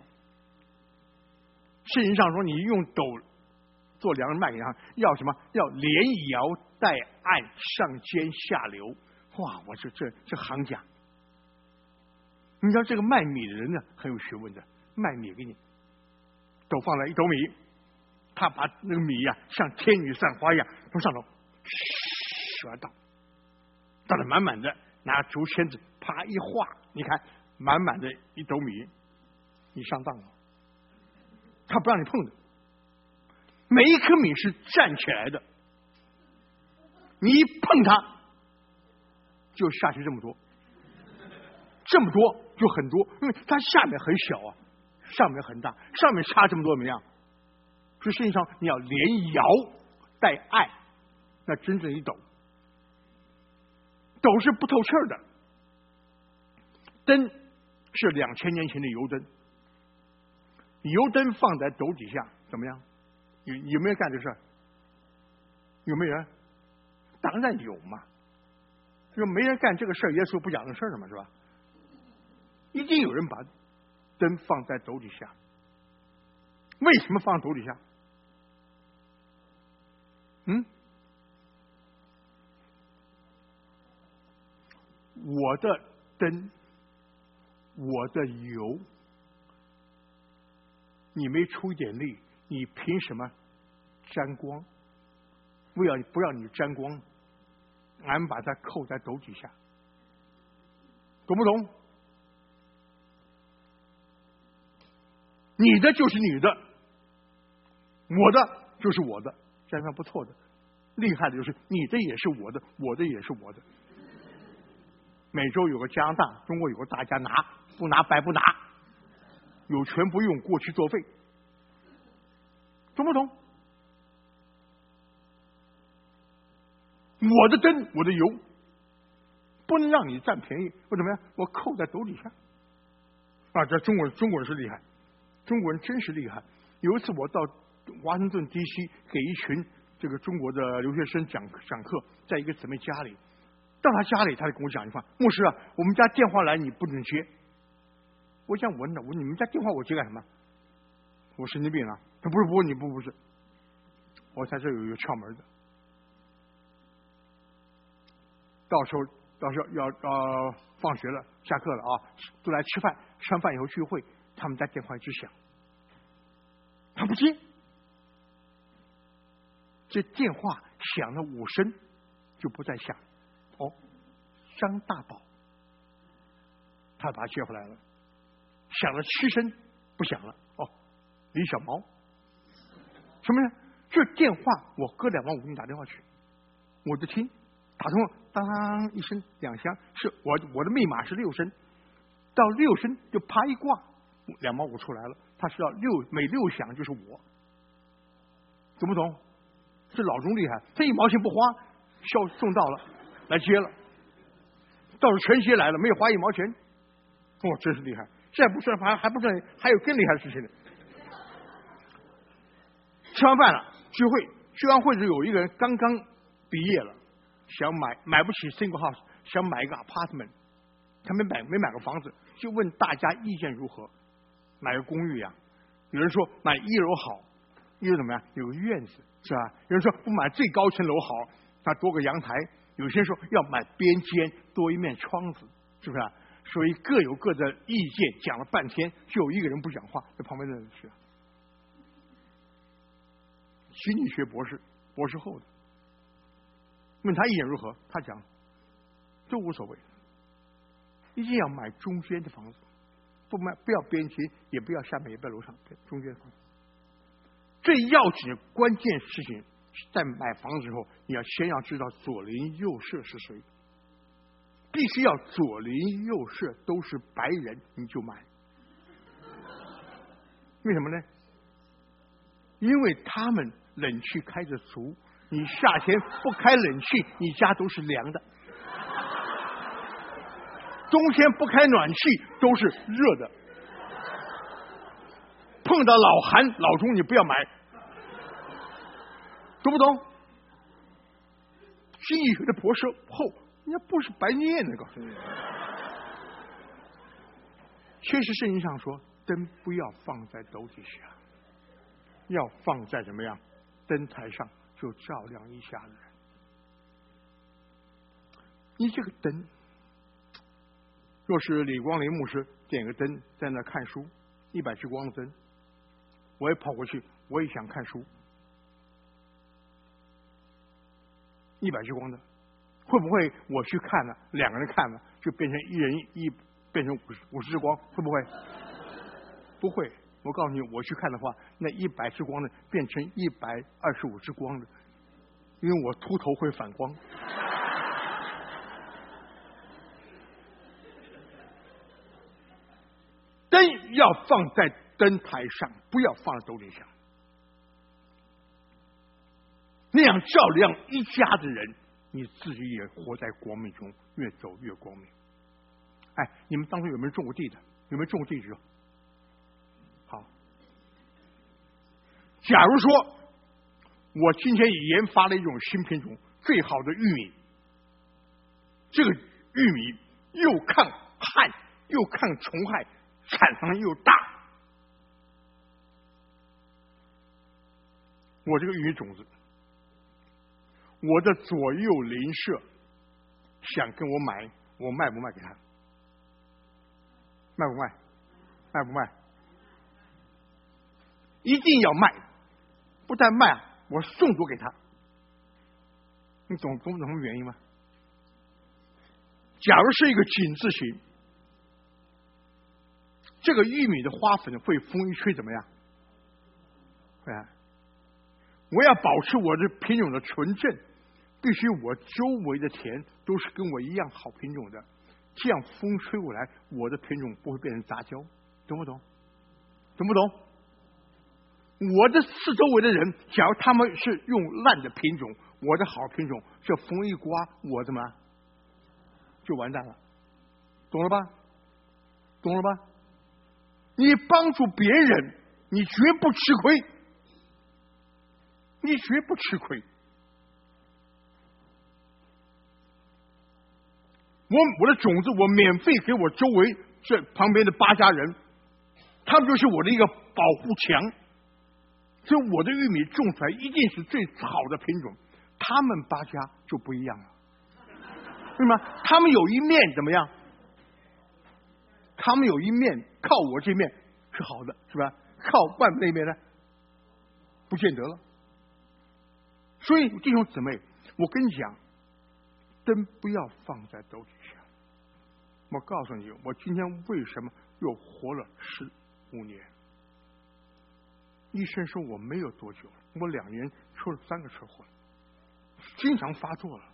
圣经上说，你用斗做量麦一样，要什么？要连摇带按，上尖下流。哇！我这这这行家，你知道这个卖米的人呢，很有学问的，卖米给你。斗放了一斗米，他把那个米呀、啊、像天女散花一样从上头蛇倒，倒了满满的，拿竹签子啪一划，你看满满的一斗米，你上当了，他不让你碰的。每一颗米是站起来的，你一碰它就下去这么多，这么多就很多，因为它下面很小啊，上面很大，上面差这么多怎么样？所以实际上你要连摇带爱，那真正一斗，斗是不透气的，灯是两千年前的油灯，油灯放在斗底下怎么样？有有没有干这事儿？有没有人？当然有嘛！就没人干这个事儿，耶稣不讲这事儿了嘛，是吧？一定有人把灯放在斗底下。为什么放斗底下？嗯？我的灯，我的油，你没出一点力，你凭什么沾光？不要不让你沾光，俺把它扣在斗底下，懂不懂？你的就是你的，我的就是我的，这样不错的。厉害的就是你的也是我的，我的也是我的。美洲有个加拿大，中国有个大家拿，不拿白不拿，有权不用，过期作废，懂不懂？我的灯，我的油，不能让你占便宜。我怎么样？我扣在斗底下。啊，这中国人，中国人是厉害，中国人真是厉害。有一次我到华盛顿 D C 给一群这个中国的留学生讲讲课，在一个姊妹家里，到他家里，他就跟我讲一句话：牧师啊，我们家电话来你不能接。我想问了，我你们家电话我接干什么？我神经病啊！他不是，不是你不不是，我在这有一个窍门的。到时候，到时候要呃放学了，下课了啊，都来吃饭，吃完饭以后聚会，他们家电话一直响，他不接，这电话响了五声就不再响。哦，张大宝，他把他接回来了，响了七声不响了。哦，李小毛，什么呢？这电话我搁两万五给你打电话去，我就听。打通了，当当一声两响，是我我的密码是六声，到六声就啪一挂，两毛五出来了。他是要六每六响就是我，懂不懂？这老钟厉害，他一毛钱不花，销送到了，来接了，到时候全接来了，没有花一毛钱，哦，真是厉害！现在不算还还不算，还有更厉害的事情呢。吃完饭了，聚会，聚完会时有一个人刚刚毕业了。想买买不起 single house， 想买一个 apartment， 他没买没买个房子，就问大家意见如何？买个公寓呀、啊？有人说买一楼好，一楼怎么样？有个院子是吧？有人说不买最高层楼好，它多个阳台。有些人说要买边间，多一面窗子，是不是、啊？所以各有各的意见，讲了半天，就有一个人不讲话，在旁边的人是心理学博士，博士后的。问他意见如何？他讲都无所谓，一定要买中间的房子，不买不要边间，也不要下面，也不要楼上，中间的房子。最要紧的关键事情，在买房子之后，你要先要知道左邻右舍是谁，必须要左邻右舍都是白人，你就买。为什么呢？因为他们冷气开着足。你夏天不开冷气，你家都是凉的；冬天不开暖气，都是热的。碰到老寒老钟，你不要买，懂不懂？经济学的博士后，人家不是白念的，告诉你。确实，圣经上说，灯不要放在斗底下，要放在怎么样？灯台上。就照亮一下的人，你这个灯，若是李光林牧师点个灯在那看书，一百支光的灯，我也跑过去，我也想看书。 一百之光的？会不会我去看了，两个人看了，就变成一人一变成五十五十之光？会不会？不会。我告诉你，我去看的话，那一百之光的变成一百二十五之光的，因为我秃头会反光。灯要放在灯台上，不要放在斗底下，那样照亮一家的人，你自己也活在光明中，越走越光明。哎，你们当中有没有种过地的？有没有种过地质？好，假如说我今天研发了一种新品种，最好的玉米，这个玉米又抗旱又抗虫害，产量又大，我这个玉米种子，我的左右邻舍想跟我买，我卖不卖给他？卖不卖？卖不卖？一定要卖，不但卖，我送多给他。你懂懂什么原因吗？假如是一个井字形，这个玉米的花粉会风一吹怎么样？会啊！我要保持我的品种的纯正，必须我周围的田都是跟我一样好品种的，这样风吹过来，我的品种不会变成杂交，懂不懂？懂不懂？我的四周围的人，假如他们是用烂的品种，我的好品种，这风一刮，我怎么就完蛋了？懂了吧？懂了吧？你帮助别人，你绝不吃亏，你绝不吃亏。我我的种子，我免费给我周围这旁边的八家人，他们就是我的一个保护墙。所以我的玉米种出来一定是最好的品种，他们八家就不一样了。为什么？他们有一面怎么样？他们有一面靠我这面是好的，是吧？靠外面那面呢，不见得了。所以弟兄姊妹，我跟你讲，灯不要放在斗底下。我告诉你，我今天为什么又活了十五年？医生说我没有多久，我两年出了三个车祸，经常发作了。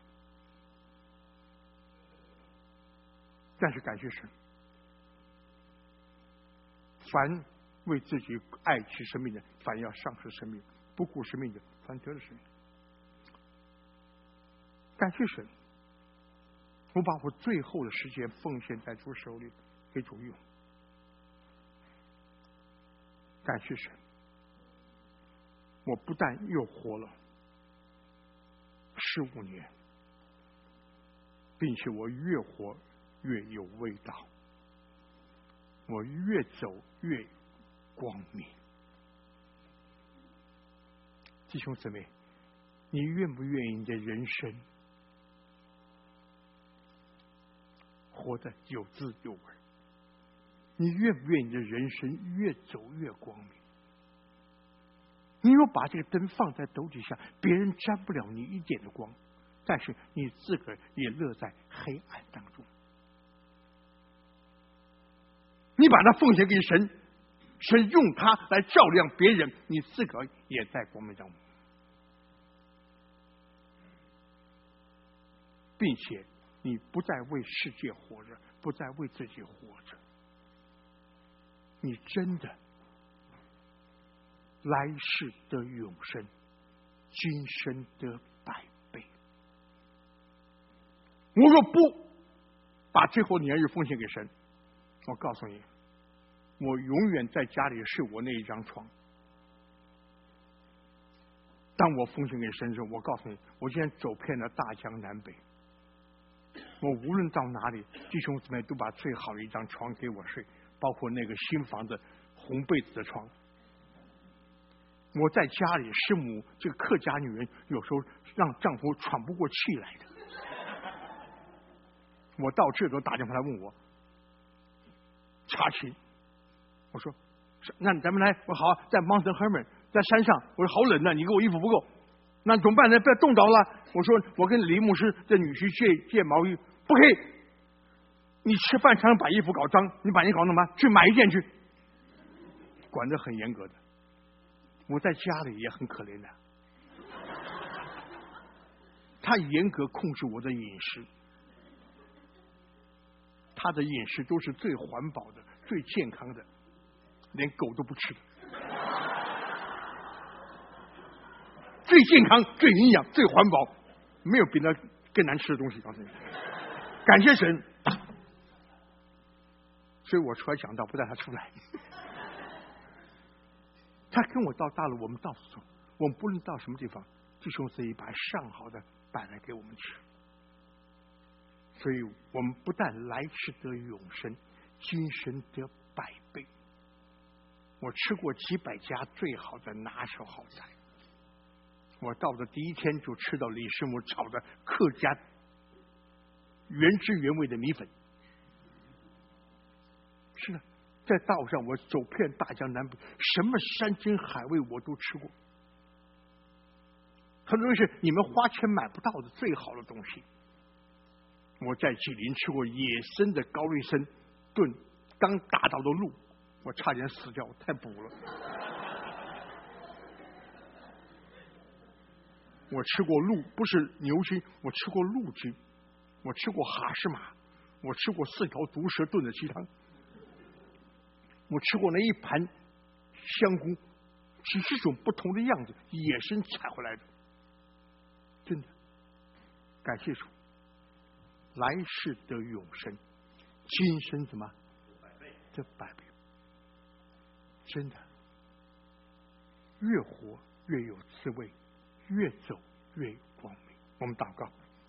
但是感谢神，凡为自己爱惜生命的，反要丧失生命；不顾生命的，反得了生命。感谢神，我把我最后的时间奉献在主手里，给主用。感谢神，我不但又活了十五年，并且我越活越有味道，我越走越光明。弟兄姊妹，你愿不愿意你的人生活得有滋有味？你愿不愿意你的人生越走越光明？你若把这个灯放在斗底下，别人沾不了你一点的光，但是你自个儿也乐在黑暗当中。你把它奉献给神，神用它来照亮别人，你自个儿也在光明当中，并且你不再为世界活着，不再为自己活着，你真的来世得永生，今生得百倍。我若不把最后年日奉献给神，我告诉你，我永远在家里睡我那一张床。当我奉献给神之后，我告诉你，我今天走遍了大江南北，我无论到哪里，弟兄姊妹都把最好的一张床给我睡，包括那个新房子红被子的床。我在家里，师母这个客家女人有时候让丈夫喘不过气来的。我到这都打电话来问我查寝，我说那咱们来，我好在 Mount Hermon 在山上，我说好冷啊，你给我衣服不够， 那怎么办呢？不要冻着了。我说我跟李牧师这女婿借借毛衣，不可以。你吃饭常常把衣服搞脏，你把你搞弄嘛，去买一件去。管得很严格的。我在家里也很可怜的，他严格控制我的饮食，他的饮食都是最环保的、最健康的，连狗都不吃的。最健康、最营养、最环保，没有比那更难吃的东西。告诉你，感谢神。所以我出来讲道，不带他出来。他跟我到大陆，我们到处走，我们不论到什么地方，弟兄姊妹把上好的摆来给我们吃。所以我们不但来世得永生，今生得百倍。我吃过几百家最好的拿手好菜。我到的第一天就吃到李师母炒的客家原汁原味的米粉。是的，在道上我走遍大江南北，什么山珍海味我都吃过。很多是你们花钱买不到的最好的东西。我在吉林吃过野生的高丽参炖刚打到的鹿，我差点死掉，太补了。我吃过鹿，不是牛筋，我吃过鹿筋，我吃过哈士马，我吃过四条毒蛇炖的鸡汤，我吃过那一盘香菇，几十种不同的样子，野生采回来的，真的，感谢主，来世得永生，今生怎么得百倍？真的，越活越有滋味。越走越有光明。我们祷告，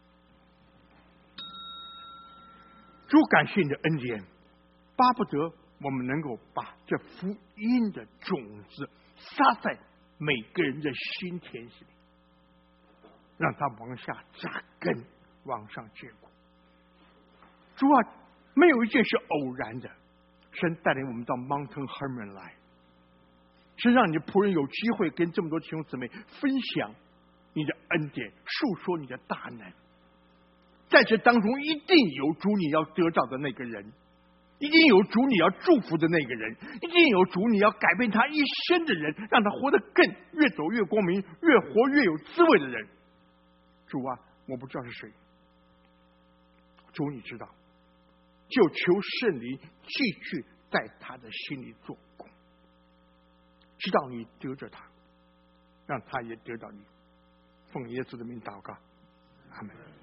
主感谢你的恩典，巴不得我们能够把这福音的种子撒在每个人的心田里，让它往下扎根，往上结果。主啊，没有一件是偶然的，神带领我们到 Mountain Hermon 来，是让你的仆人有机会跟这么多弟兄姊妹分享你的恩典，述说你的大能。在这当中一定有主你要得到的那个人，一定有主你要祝福的那个人，一定有主你要改变他一生的人，让他活得更越走越光明，越活越有滋味的人。主啊，我不知道是谁，主你知道，就求圣灵继续在他的心里做工，直到你得着他，让他也得到你。奉耶稣的名祷告，阿门。